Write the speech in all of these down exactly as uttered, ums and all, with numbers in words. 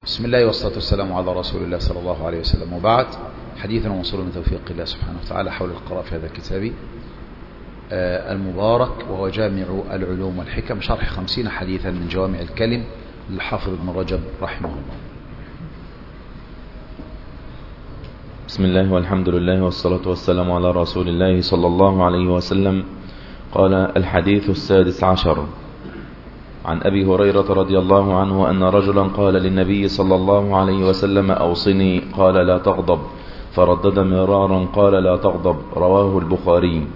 بسم الله والصلاة والسلام على رسول الله صلى الله عليه وسلم، وبعد. حديثنا موصول من توفيق الله سبحانه وتعالى حول القراءة في هذا الكتاب المبارك، وهو جامع العلوم والحكم، شرح خمسين حديثا من جوامع الكلم للحافظ ابن رجب رحمه الله. بسم الله والحمد لله والصلاة والسلام على رسول الله صلى الله عليه وسلم. قال: الحديث السادس عشر عن أبي هريرة رضي الله عنه أن رجلا قال للنبي صلى الله عليه وسلم: أوصني. قال: لا تغضب. فردد مرارا: قال: لا تغضب. رواه البخاري.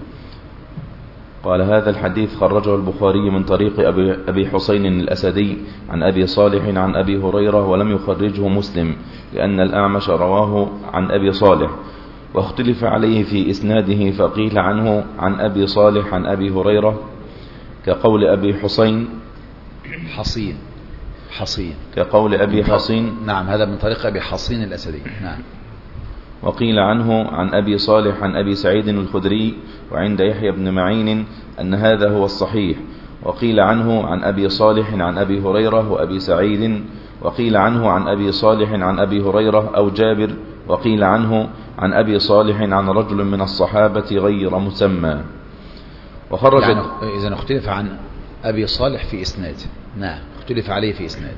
قال: هذا الحديث خرجه البخاري من طريق أبي حسين الأسدي عن أبي صالح عن أبي هريرة، ولم يخرجه مسلم لأن الأعمش رواه عن أبي صالح، واختلف عليه في إسناده، فقيل عنه عن أبي صالح عن أبي هريرة كقول أبي حسين حصين حصين كقول أبي حصين. نعم، هذا من طريق أبي حصين الأسدي. نعم. وقيل عنه عن أبي صالح عن أبي سعيد الخدري، وعند يحيى بن معين أن هذا هو الصحيح. وقيل عنه عن أبي صالح عن أبي هريرة وأبي سعيد، وقيل عنه عن أبي صالح عن أبي هريرة أو جابر، وقيل عنه عن أبي صالح عن رجل من الصحابة غير مسمى. وخرج يعني إذا اختلف عن أبي صالح في إسناد. نعم، اختلف عليه في إسناد.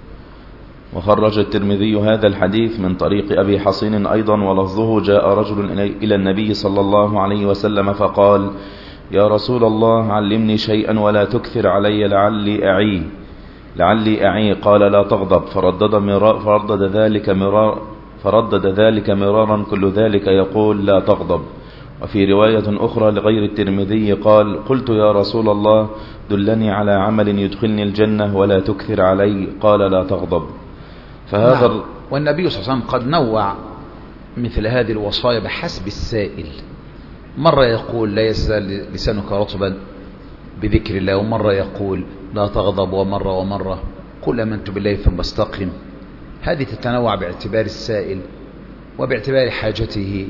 وخرج الترمذي هذا الحديث من طريق أبي حصين أيضا، ولفظه: جاء رجل إلى النبي صلى الله عليه وسلم فقال: يا رسول الله، علمني شيئا ولا تكثر علي لعلي أعي لعلي أعي قال: لا تغضب. فردد, مرار فردد, ذلك, مرار فردد ذلك مرارا، كل ذلك يقول: لا تغضب. وفي رواية أخرى لغير الترمذي قال: قلت يا رسول الله، دلني على عمل يدخلني الجنة ولا تكثر علي قال: لا تغضب. فهذا نعم. والنبي صلى الله عليه وسلم قد نوع مثل هذه الوصايا بحسب السائل. مرة يقول: لا يزال لسانك رطبا بذكر الله، ومرة يقول: لا تغضب، ومرة ومرة قل آمنت بالله ثم استقم. هذه تتنوع باعتبار السائل وباعتبار حاجته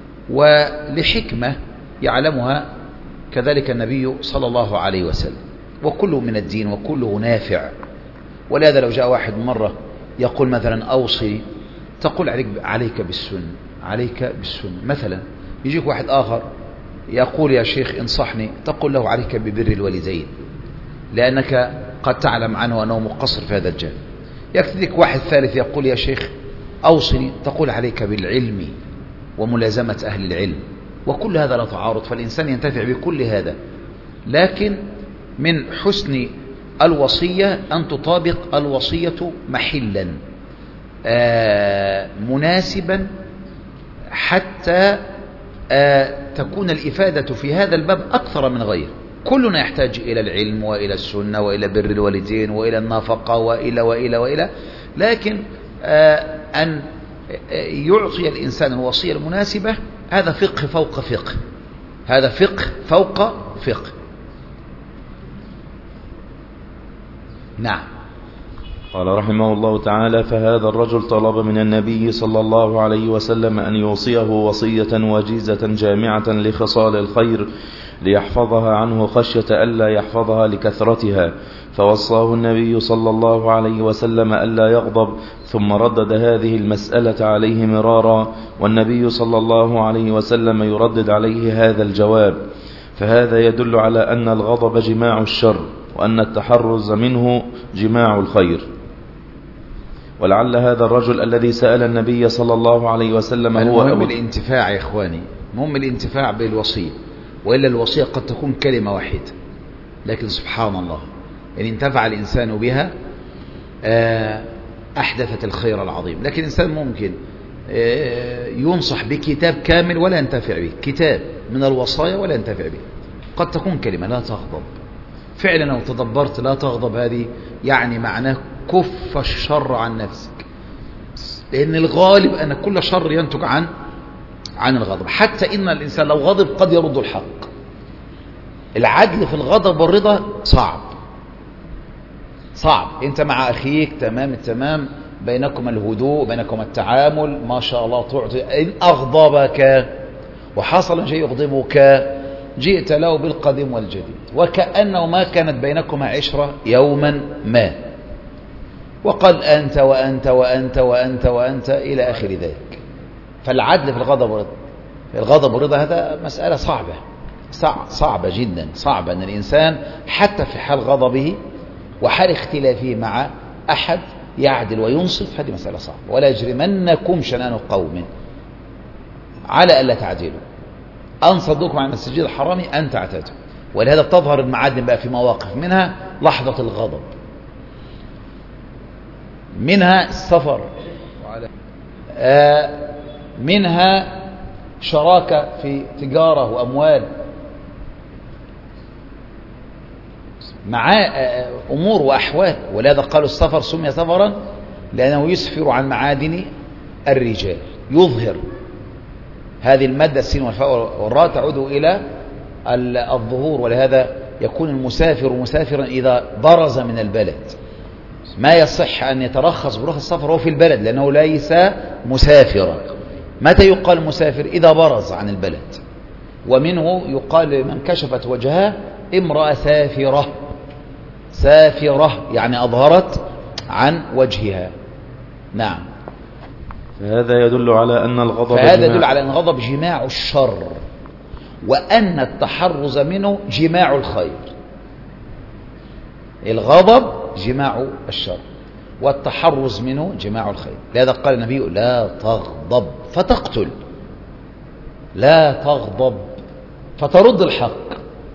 ولحكمة يعلمها كذلك النبي صلى الله عليه وسلم، وكله من الدين وكله نافع. ولهذا لو جاء واحد مرة يقول مثلا: أوصي، تقول عليك, عليك بالسنة عليك بالسنة مثلا. يجيك واحد آخر يقول: يا شيخ انصحني، تقول له: عليك ببر الوالدين، لأنك قد تعلم عنه أنه مقصر في هذا الجانب. يكتدك واحد ثالث يقول: يا شيخ أوصني، تقول: عليك بالعلم وملازمة أهل العلم. وكل هذا لا تعارض، فالإنسان ينتفع بكل هذا، لكن من حسن الوصية أن تطابق الوصية محلا آه مناسبا، حتى آه تكون الإفادة في هذا الباب أكثر من غيره. كلنا يحتاج إلى العلم وإلى السنة وإلى بر الوالدين وإلى النفقة وإلى وإلى وإلى لكن آه أن يعطي الإنسان الوصية المناسبة، هذا فقه فوق فقه هذا فقه فوق فقه. نعم. قال رحمه الله تعالى: فهذا الرجل طلب من النبي صلى الله عليه وسلم أن يوصيه وصية وجيزة جامعة لخصال الخير ليحفظها عنه، خشية ألا يحفظها لكثرتها، فوصاه النبي صلى الله عليه وسلم ألا يغضب، ثم ردد هذه المسألة عليه مرارا، والنبي صلى الله عليه وسلم يردد عليه هذا الجواب. فهذا يدل على أن الغضب جماع الشر، وأن التحرز منه جماع الخير. ولعل هذا الرجل الذي سأل النبي صلى الله عليه وسلم هو المهم الانتفاع يا إخواني، مهم الانتفاع بالوصية، وإلا الوصية قد تكون كلمة واحدة، لكن سبحان الله إن انتفع الإنسان بها أحدثت الخير العظيم. لكن الإنسان ممكن ينصح بكتاب كامل ولا ينتفع به، كتاب من الوصايا ولا ينتفع به. قد تكون كلمة: لا تغضب. فعلا لو تدبرت لا تغضب هذه يعني معناه كف الشر عن نفسك، لأن الغالب أن كل شر ينتج عن عن الغضب. حتى إن الإنسان لو غضب قد يرد الحق. العدل في الغضب والرضا صعب صعب. أنت مع أخيك تمام التمام، بينكم الهدوء، بينكم التعامل، ما شاء الله تعطي. إن أغضبك وحصل شيء يغضبك جئت له بالقديم والجديد، وكأنه ما كانت بينكما عشرة يوما ما. وقال أنت وأنت وأنت وأنت وأنت إلى آخر ذلك. فالعدل في الغضب والرضا، في الغضب والرضا هذا مسألة صعبة صعبة جدا، صعبة أن الإنسان حتى في حال غضبه وحال اختلافه مع أحد يعدل وينصف، هذه مسألة صعبة. ولا يجرمنكم شنآن قوم على ألا تعدلوا أن صدوكم عن المسجد الحرام أن تعتدوا. ولهذا تظهر المعادن بقى في مواقف، منها لحظة الغضب، منها السفر، آه منها شراكة في تجارة وأموال، مع أمور وأحوال. ولهذا قالوا السفر سمي سفرا لأنه يسفر عن معادن الرجال، يظهر. هذه المادة السين والفاء والراء تعود إلى الظهور، ولهذا يكون المسافر مسافرا إذا برز من البلد. ما يصح أن يترخص برخص السفر وهو في البلد، لأنه ليس مسافرا. متى يقال مسافر؟ إذا برز عن البلد. ومنه يقال لمن كشفت وجهها امرأة سافرة، سافرة يعني أظهرت عن وجهها. نعم. فهذا يدل على أن الغضب فهذا يدل على أن الغضب جماع الشر، وأن التحرز منه جماع الخير. الغضب جماع الشر والتحرز منه جماع الخير. لهذا قال النبي لا تغضب فتقتل، لا تغضب فترد الحق،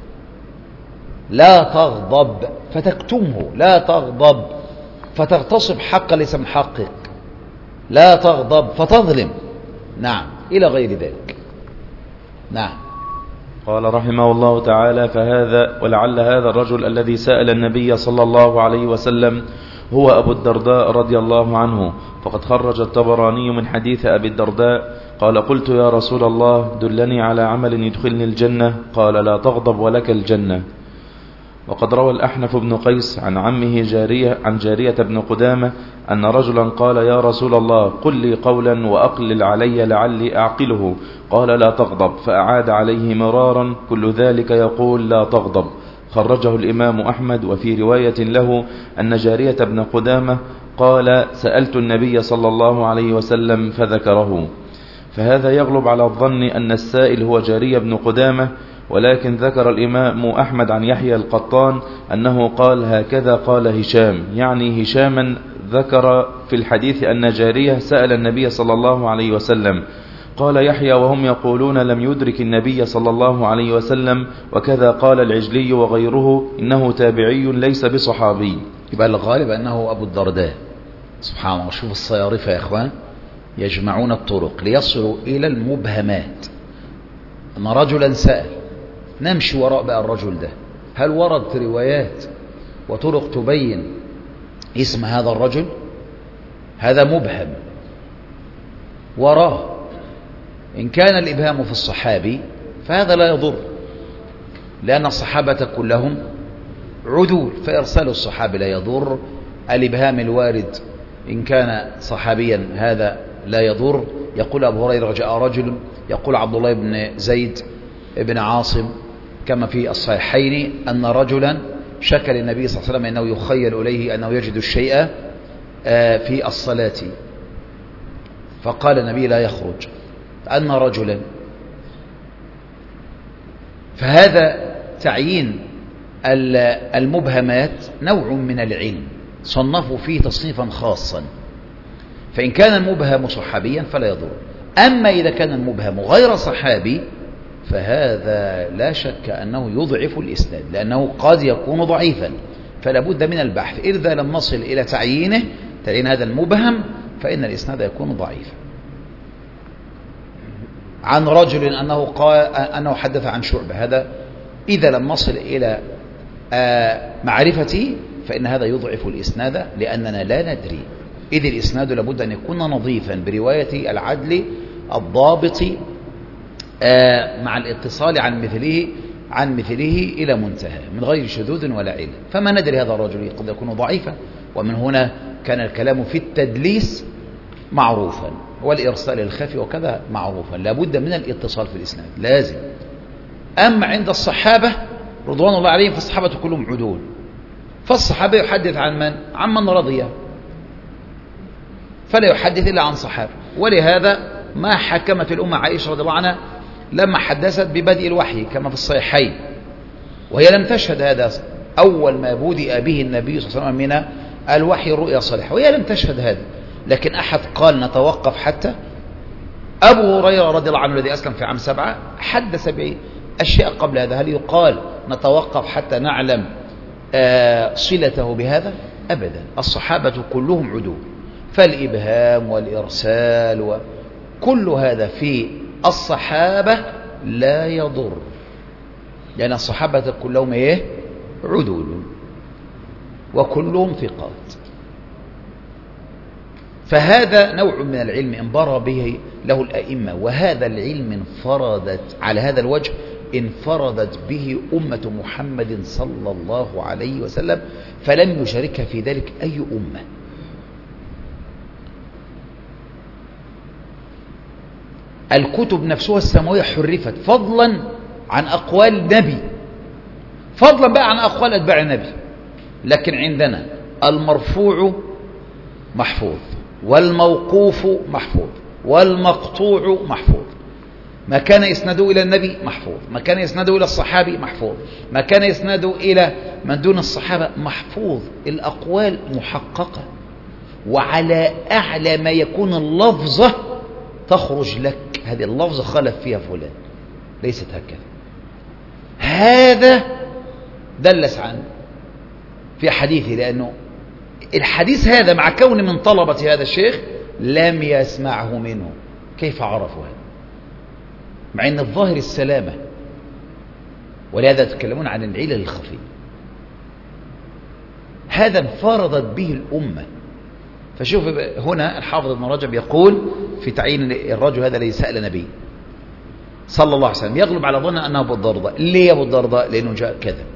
لا تغضب فتكتمه، لا تغضب فتغتصب حق ليس من حقك، لا تغضب فتظلم. نعم، إلى غير ذلك. نعم. قال رحمه الله تعالى: فهذا ولعل هذا الرجل الذي سأل النبي صلى الله عليه وسلم هو أبو الدرداء رضي الله عنه، فقد خرج الطبراني من حديث أبي الدرداء قال: قلت يا رسول الله دلني على عمل يدخلني الجنة، قال: لا تغضب ولك الجنة. وقد روى الأحنف بن قيس عن عمه جارية عن جارية بن قدامة أن رجلا قال: يا رسول الله قل لي قولا وأقلل علي لعلي أعقله، قال: لا تغضب، فأعاد عليه مرارا كل ذلك يقول لا تغضب. خرجه الإمام أحمد. وفي رواية له أن جارية بن قدامة قال: سألت النبي صلى الله عليه وسلم فذكره. فهذا يغلب على الظن أن السائل هو جارية بن قدامة، ولكن ذكر الإمام أحمد عن يحيى القطان أنه قال: هكذا قال هشام، يعني هشاما ذكر في الحديث أن جارية سأل النبي صلى الله عليه وسلم. قال يحيى: وهم يقولون لم يدرك النبي صلى الله عليه وسلم، وكذا قال العجلي وغيره إنه تابعي ليس بصحابي. يبقى الغالب أنه أبو الدرداء. سبحان الله، شوف الصيارفة يا إخوان يجمعون الطرق ليصلوا إلى المبهمات. أن رجلا سأل، نمشي وراء بقى الرجل ده، هل ورد روايات وطرق تبين اسم هذا الرجل؟ هذا مبهم وراه. إن كان الإبهام في الصحابي فهذا لا يضر، لأن الصحابة كلهم عدول، فإرسال الصحابي لا يضر. الإبهام الوارد إن كان صحابيا هذا لا يضر. يقول أبو هريرة: جاء رجل، يقول عبد الله بن زيد بن عاصم كما في الصحيحين أن رجلا شكى للنبي صلى الله عليه وسلم أنه يخيل إليه أنه يجد الشيء في الصلاة، فقال النبي: لا يخرج أن رجلا. فهذا تعيين المبهمات نوع من العلم صنفوا فيه تصنيفا خاصا. فإن كان المبهم صحابيا فلا يضر. أما إذا كان المبهم غير صحابي فهذا لا شك أنه يضعف الإسناد، لأنه قد يكون ضعيفا، فلا بد من البحث. إذا لم نصل إلى تعيينه تعيين هذا المبهم فإن الإسناد يكون ضعيفا. عن رجل أنه قال أنه حدث عن شعبة، هذا إذا لم نصل إلى معرفته فإن هذا يضعف الإسناد، لأننا لا ندري. إذ الإسناد لابد أن يكون نظيفا برواية العدل الضابط مع الاتصال عن مثله عن مثله إلى منتهى من غير شذوذ ولا علة. فما ندري هذا الرجل قد يكون ضعيفا، ومن هنا كان الكلام في التدليس معروفا والإرسال الخفي وكذا معروفا. لابد من الاتصال في الإسناد لازم. أما عند الصحابة رضوان الله عليهم فالصحابة كلهم عدول، فالصحابة يحدث عن من؟ عن من رضي فلا يحدث إلا عن صحابة. ولهذا ما حكمت الأمة عائشة رضي الله عنها لما حدثت ببدء الوحي كما في الصحيحين، وهي لم تشهد هذا أول ما بدأ به النبي صلى الله عليه وسلم من الوحي الرؤيا الصالحة، وهي لم تشهد هذا. لكن أحد قال نتوقف حتى. أبو هريرة رضي الله عنه الذي أسلم في عام سبعة حدث بأشياء قبل هذا، هل يقال نتوقف حتى نعلم آه صلته بهذا؟ أبدا. الصحابة كلهم عدول، فالإبهام والإرسال وكل هذا في الصحابة لا يضر، لأن الصحابة كلهم إيه؟ عدول وكلهم ثقات. فهذا نوع من العلم انبر به له الأئمة، وهذا العلم انفردت على هذا الوجه انفردت به أمة محمد صلى الله عليه وسلم، فلم يشاركها في ذلك أي أمة. الكتب نفسها السماوية حرفت فضلا عن أقوال النبي، فضلا بقى عن أقوال أتباع النبي. لكن عندنا المرفوع محفوظ، والموقوف محفوظ، والمقطوع محفوظ. ما كان يسنده إلى النبي محفوظ، ما كان يسنده إلى الصحابي محفوظ، ما كان يسنده إلى من دون الصحابة محفوظ. الأقوال محققة، وعلى أعلى ما يكون اللفظة تخرج لك، هذه اللفظة خلف فيها فلان، ليست هكذا. هذا دلس عنه في حديثه، لأنه الحديث هذا مع كون من طلبة هذا الشيخ لم يسمعه منه، كيف عرفوا هذا؟ مع أن الظاهر السلامة. ولهذا تتكلمون عن العلل الخفية. هذا انفردت به الأمة. فشوف هنا الحافظ ابن رجب يقول في تعيين الرجل هذا الذي سأل نبي صلى الله عليه وسلم يغلب على ظن أنه أبو الدرداء. ليه أبو الدرداء؟ لأنه جاء كذا.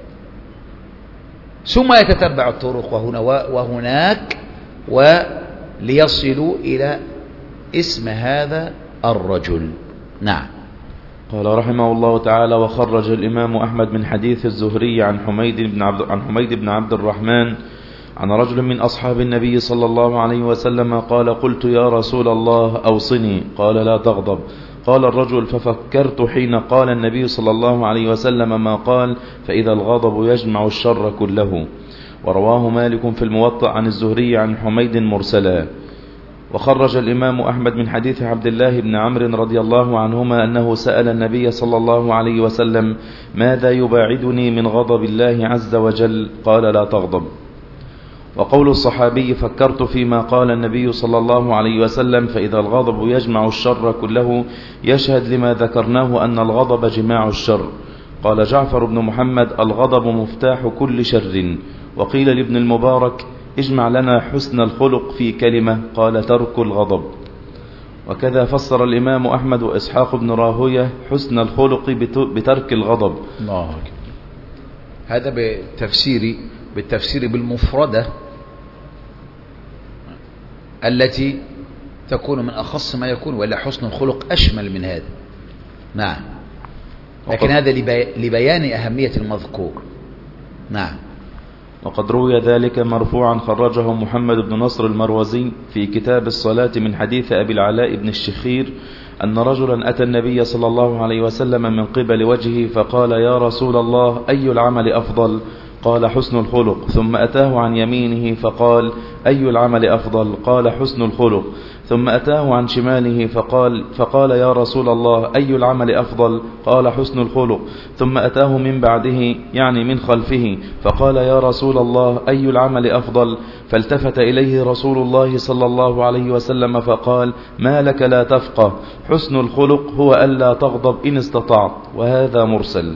ثم يتتبع الطرق وهنا وهناك وليصلوا إلى اسم هذا الرجل. نعم. قال رحمه الله تعالى: وخرج الإمام أحمد من حديث الزهري عن حميد بن عبد عن حميد بن عبد الرحمن عن رجل من أصحاب النبي صلى الله عليه وسلم قال: قلت يا رسول الله أوصني، قال: لا تغضب. قال الرجل: ففكرت حين قال النبي صلى الله عليه وسلم ما قال: فإذا الغضب يجمع الشر كله. ورواه مالك في الموطأ عن الزهري عن حميد مرسلا. وخرج الإمام أحمد من حديث عبد الله بن عمرو رضي الله عنهما أنه سأل النبي صلى الله عليه وسلم: ماذا يباعدني من غضب الله عز وجل؟ قال: لا تغضب. وقول الصحابي: فكرت فيما قال النبي صلى الله عليه وسلم: فإذا الغضب يجمع الشر كله، يشهد لما ذكرناه أن الغضب جماع الشر. قال جعفر بن محمد: الغضب مفتاح كل شر. وقيل لابن المبارك: اجمع لنا حسن الخلق في كلمة، قال: ترك الغضب. وكذا فسر الإمام أحمد وإسحاق بن راهوية حسن الخلق بترك الغضب. الله أكبر. هذا بالتفسير بالتفسير بالمفردة التي تكون من أخص ما يكون، ولا حسن الخلق أشمل من هذا. نعم. لكن هذا لبيان أهمية المذكور. نعم. وقد روي ذلك مرفوعا، خرجه محمد بن نصر المروزي في كتاب الصلاة من حديث أبي العلاء بن الشخير أن رجلا أتى النبي صلى الله عليه وسلم من قبل وجهه فقال: يا رسول الله، أي العمل أفضل؟ قال: حسن الخلق. ثم أتاه عن يمينه فقال: أي العمل أفضل؟ قال: حسن الخلق. ثم أتاه عن شماله فقال فقال يا رسول الله، أي العمل أفضل؟ قال: حسن الخلق. ثم أتاه من بعده يعني من خلفه فقال: يا رسول الله، أي العمل أفضل؟ فالتفت إليه رسول الله صلى الله عليه وسلم فقال: ما لك لا تفقه؟ حسن الخلق هو ألا تغضب إن استطعت. وهذا مرسل.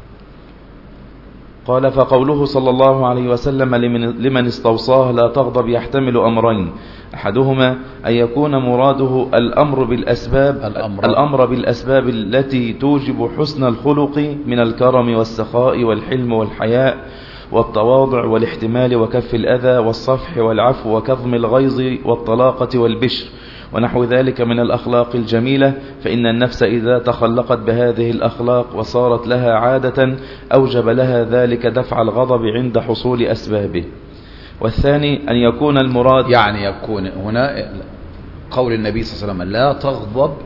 قال: فقوله صلى الله عليه وسلم لمن استوصاه لا تغضب يحتمل أمرين: أحدهما أن يكون مراده الأمر بالأسباب الأمر, الأمر بالأسباب التي توجب حسن الخلق من الكرم والسخاء والحلم والحياء والتواضع والاحتمال وكف الأذى والصفح والعفو وكظم الغيظ والطلاقة والبشر ونحو ذلك من الأخلاق الجميلة، فإن النفس إذا تخلقت بهذه الأخلاق وصارت لها عادة أوجب لها ذلك دفع الغضب عند حصول أسبابه. والثاني أن يكون المراد يعني يكون هنا قول النبي صلى الله عليه وسلم لا تغضب،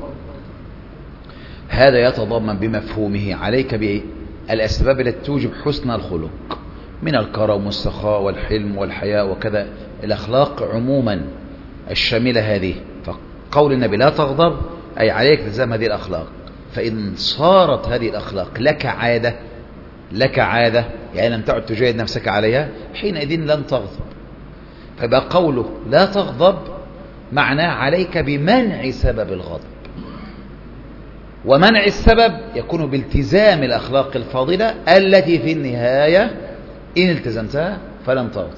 هذا يتضمن بمفهومه عليك بالأسباب التي توجب حسن الخلق من الكرم والسخاء والحلم والحياء وكذا، الأخلاق عموما الشاملة هذه. فقول النبي لا تغضب أي عليك التزام هذه الأخلاق، فإن صارت هذه الأخلاق لك عادة لك عادة يعني لم تعد تجاهد نفسك عليها، حينئذ لن تغضب. فبقى قوله لا تغضب معناه عليك بمنع سبب الغضب، ومنع السبب يكون بالتزام الأخلاق الفاضلة التي في النهاية إن التزمتها فلن تغضب.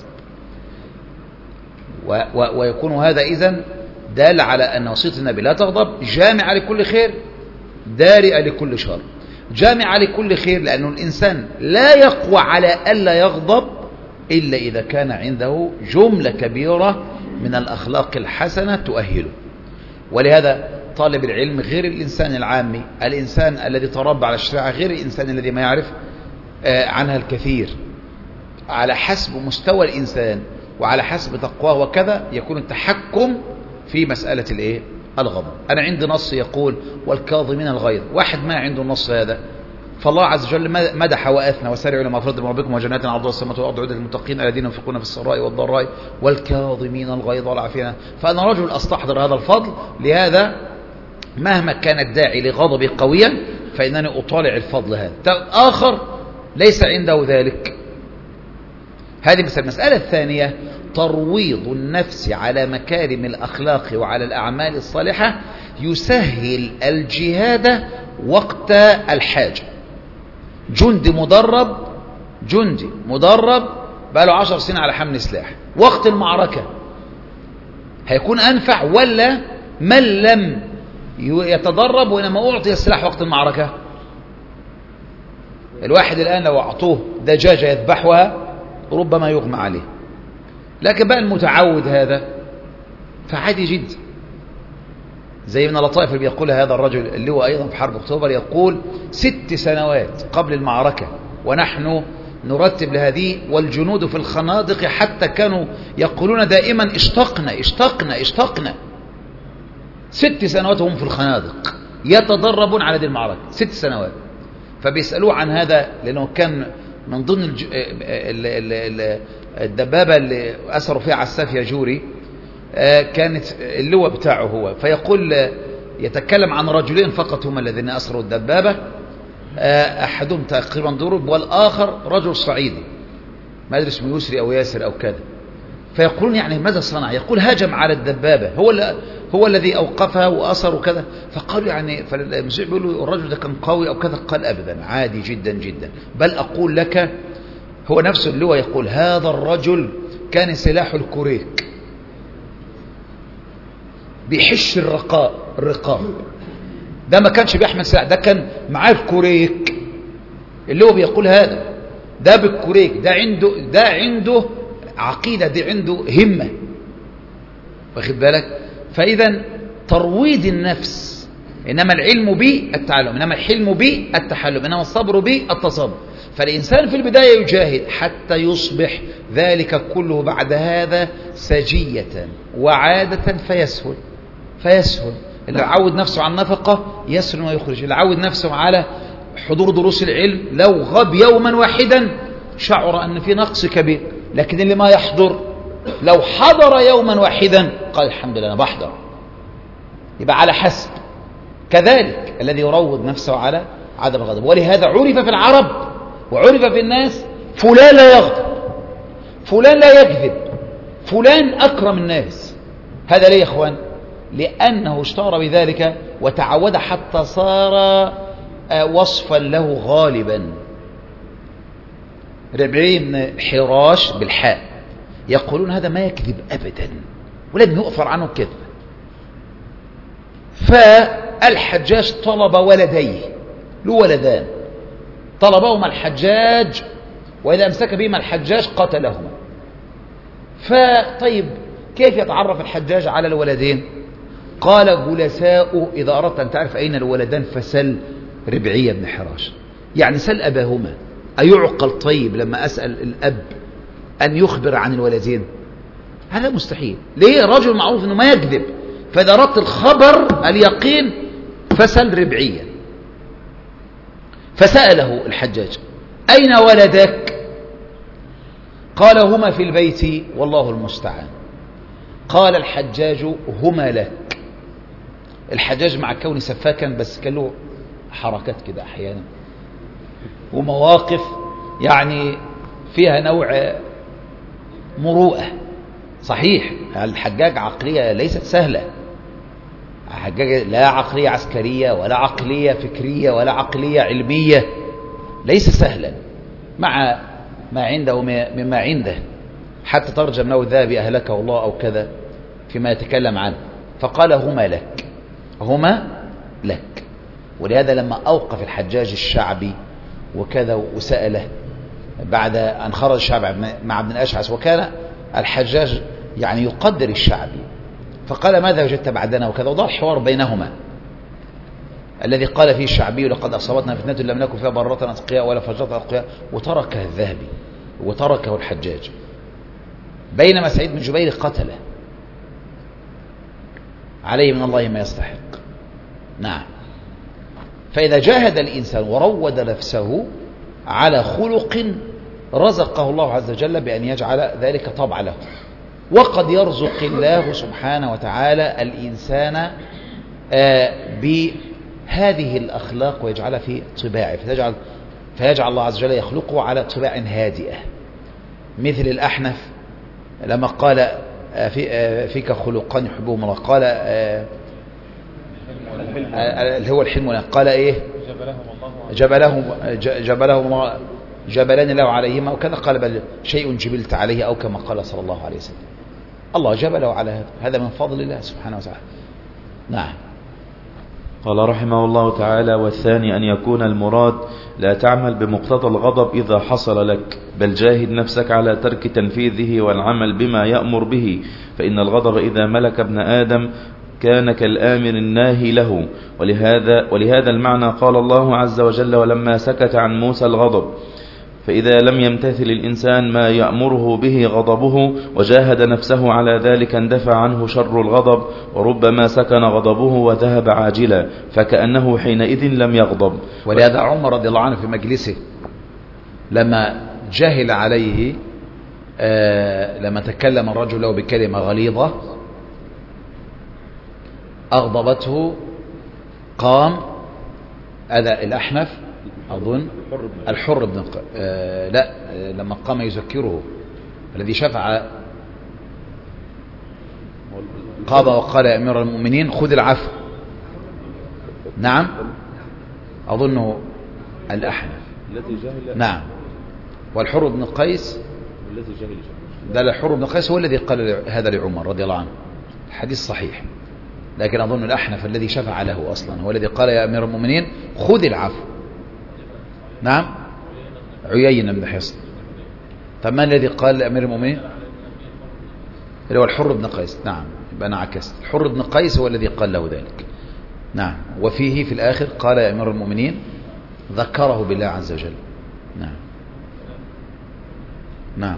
و و ويكون هذا إذن دال على أن وصية النبي لا تغضب جامعة لكل خير دارئة لكل شر. جامعة لكل خير لأن الإنسان لا يقوى على ألا يغضب إلا إذا كان عنده جملة كبيرة من الأخلاق الحسنة تؤهله. ولهذا طالب العلم غير الإنسان العامي، الإنسان الذي تربى على الشريعة غير الإنسان الذي ما يعرف عنها الكثير. على حسب مستوى الإنسان وعلى حسب تقواه وكذا يكون التحكم في مسألة الإيه؟ الغضب. أنا عندي نص يقول والكاظمين الغيظ، واحد ما عنده النص هذا، فالله عز وجل مدح وأثنى وسارعوا إلى مغفرة من ربكم وجنات عرضها السماوات والأرض عدة للمتقين الذين ينفقون في السراء والضراء والكاظمين الغيظ والعافين. فأنا رجل أستحضر هذا الفضل، لهذا مهما كان الداعي لغضبي قويا فإنني أطالع الفضل هذا. آخر ليس عنده ذلك. هذه مثل. المسألة الثانية ترويض النفس على مكارم الأخلاق وعلى الأعمال الصالحة يسهل الجهاد وقت الحاجة. جندي مدرب جندي مدرب بقى له عشر سنين على حمل سلاح، وقت المعركة هيكون أنفع ولا من لم يتدرب وإنما أعطي السلاح وقت المعركة؟ الواحد الآن لو أعطوه دجاجة يذبحها ربما يغمى عليه، لكن بقى المتعود هذا فعادي جدا. زي من اللطائف اللي بيقولها هذا الرجل اللي هو أيضا في حرب أكتوبر، يقول ست سنوات قبل المعركة ونحن نرتب لهذه والجنود في الخنادق حتى كانوا يقولون دائما اشتقنا اشتقنا اشتقنا. ست سنوات هم في الخنادق يتدربون على هذه المعركة، ست سنوات. فبيسألوه عن هذا لأنه كان من ضمن الج... ال... ال... ال... الدبابة اللي أسروا فيها عساف ياجوري كانت اللواء بتاعه هو، فيقول يتكلم عن رجلين فقط هم الذين أسروا الدبابة، أحدهم تقريبا ضرب والآخر رجل صعيدي ما أدري اسمه يسري أو ياسر أو كذا. فيقولون يعني ماذا صنع؟ يقول هاجم على الدبابة، هو هو الذي أوقفها وأسر وكذا. فقالوا يعني فالمسيح بيقولوا الرجل ده كان قوي أو كذا، قال أبدا عادي جدا جدا، بل أقول لك هو نفسه اللي هو يقول هذا الرجل كان سلاح الكوريك بيحش الرقاء الرقاب، ده ما كانش بيحمل سلاح، ده كان معاه الكوريك اللي هو بيقول هذا ده بالكوريك، ده عنده ده عنده عقيدة، ده عنده همة، واخد بالك؟ فإذا ترويض النفس، إنما العلم به التعلم، إنما الحلم به التحلم، إنما الصبر به التصبر. فالإنسان في البداية يجاهد حتى يصبح ذلك كله بعد هذا سجية وعادة فيسهل فيسهل. اللي عود نفسه على النفقة يسهل ما يخرج، اللي عود نفسه على حضور دروس العلم لو غاب يوما واحدا شعر أن في نقص كبير، لكن اللي ما يحضر لو حضر يوما واحدا قال الحمد لله أنا بحضر. يبقى على حسب. كذلك الذي يروض نفسه على عدم الغضب. ولهذا عرف في العرب وعرف في الناس فلان لا يغضب، فلان لا يكذب، فلان أكرم الناس. هذا ليه يا إخوان؟ لأنه اشتهر بذلك وتعود حتى صار وصفا له غالبا. ربعي بن حراش بالحاء يقولون هذا ما يكذب أبدا ولم يؤثر عنه كذب. فالحجاج طلب ولديه، له ولدان طلبهما الحجاج، وإذا أمسك بهما الحجاج قتلهما. فطيب كيف يتعرف الحجاج على الولدين؟ قال جلساؤه إذا أردت أن تعرف أين الولدان فسل ربعي بن حراش، يعني سل أباهما. أيعقل طيب لما أسأل الأب أن يخبر عن الولدين؟ هذا مستحيل. ليه؟ رجل معروف أنه ما يكذب، فإذا أردت الخبر اليقين فسل ربعيا. فسأله الحجاج أين ولدك؟ قال هما في البيت والله المستعان. قال الحجاج هما لك. الحجاج مع كونه سفاكا بس كان له حركات كده أحيانا ومواقف يعني فيها نوع مروءة. صحيح الحجاج عقلية ليست سهلة، حجاج لا عقلية عسكرية ولا عقلية فكرية ولا عقلية علمية، ليس سهلا مع ما عنده مما عنده، حتى ترجم له الذهبي أهلكه الله أو كذا فيما يتكلم عنه. فقال هما لك، هما لك. ولهذا لما أوقف الحجاج الشعبي وكذا وسأله بعد أن خرج الشعب مع ابن الأشعث، وكان الحجاج يعني يقدر الشعبي، فقال ماذا وجدت بعدنا وكذا، وضع الحوار بينهما الذي قال فيه الشعبي لقد أصابتنا فتنة لم نكن فيها برة أتقياء ولا فجرة أتقياء، وتركه الذهبي وتركه الحجاج، بينما سعيد بن جبير قتله عليه من الله ما يستحق. نعم. فإذا جاهد الإنسان وروض نفسه على خلق رزقه الله عز وجل بأن يجعل ذلك طبع له، وقد يرزق الله سبحانه وتعالى الإنسان بهذه الأخلاق ويجعلها في طباعه، فيجعل, فيجعل الله عز وجل يخلقه على طباع هادئة، مثل الأحنف لما قال في فيك خلقان يحبهم الله، قال اللي هو الحلم، قال ايه جبلهم جبلهم الله جبلان له عليهما، وكذا قال بل شيء جبلت عليه، أو كما قال صلى الله عليه وسلم الله جبله على هذا، هذا من فضل الله سبحانه وتعالى. نعم. قال رحمه الله تعالى: والثاني أن يكون المراد لا تعمل بمقتضى الغضب إذا حصل لك، بل جاهد نفسك على ترك تنفيذه والعمل بما يأمر به، فإن الغضب إذا ملك ابن آدم كان كالآمر الناهي له. ولهذا, ولهذا المعنى قال الله عز وجل: ولما سكت عن موسى الغضب. فإذا لم يمتثل الإنسان ما يأمره به غضبه وجاهد نفسه على ذلك اندفع عنه شر الغضب، وربما سكن غضبه وذهب عاجلا، فكأنه حينئذ لم يغضب. ولهذا عمر رضي الله عنه في مجلسه لما جهل عليه آه لما تكلم الرجل له بكلمة غليظة أغضبته، قام هذا الأحنف أظن الحر بن آه لا آه لما قام يذكره الذي شفع قام وقال يا أمير المؤمنين خذ العفو. نعم أظنه الأحنف. نعم. والحر بن قيس ده الحر بن قيس هو الذي قال هذا لعمر رضي الله عنه، الحديث صحيح، لكن أظن الأحنف الذي شفع له أصلا هو الذي قال يا أمير المؤمنين خذ العفو. نعم. عيينة بن حصن. فما الذي قال لأمير المؤمنين؟ اللي هو الحر بن قيس. نعم، يبقى أنا عكست، الحر بن قيس هو الذي قال له ذلك. نعم. وفيه في الآخر قال يا أمير المؤمنين، ذكره بالله عز وجل. نعم. نعم.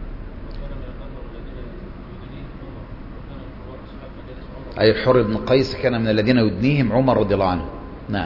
أي الحر بن قيس كان من الذين يدنيهم عمر رضي الله عنه. نعم.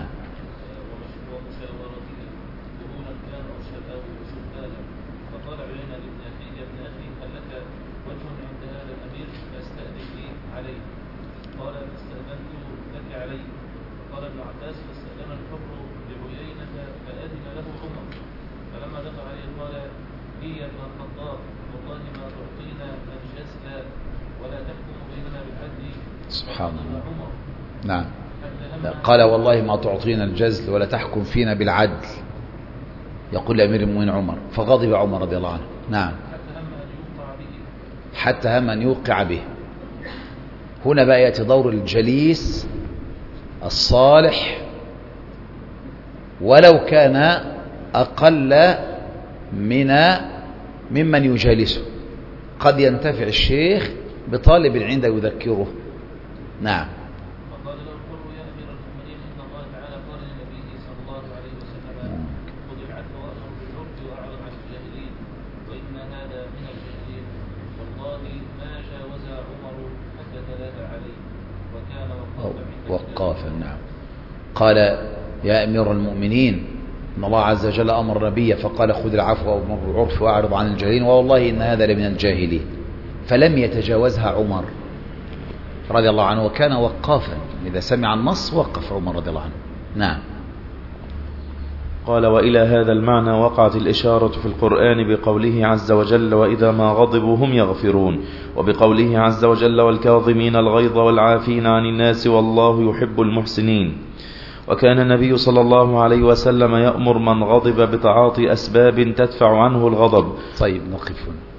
سبحان الله. نعم. قال والله ما تعطينا الجزل ولا تحكم فينا بالعدل، يقول لأمير المؤمنين عمر، فغضب عمر رضي الله عنه. نعم. حتى هم أن يوقع به. هنا بقى يأتي دور الجليس الصالح ولو كان أقل من ممن يجالسه، قد ينتفع الشيخ بطالب عنده يذكره. نعم. وقال له الحر يا أمير المؤمنين إن الله تعالى قال لنبيه صلى الله عليه وسلم خذ العفو وأمر بالعرف وأعرض عن الجاهلين وإن هذا من الجاهلين. والله ما جاوز عمر حتى تلاها عليه وقافا. نعم. قال يا أمير المؤمنين إن الله عز وجل أمر نبيه فقال خذ العفو وأمر بالعرف وأعرض عن الجاهلين والله إن هذا لمن الجاهلين، فلم يتجاوزها عمر رضي الله عنه وكان وقافا، إذا سمع النص وقف عمر رضي الله عنه. نعم. قال وإلى هذا المعنى وقعت الإشارة في القرآن بقوله عز وجل وإذا ما غضبوا هم يغفرون، وبقوله عز وجل والكاظمين الغيظ والعافين عن الناس والله يحب المحسنين. وكان النبي صلى الله عليه وسلم يأمر من غضب بتعاطي أسباب تدفع عنه الغضب. طيب نقف هنا.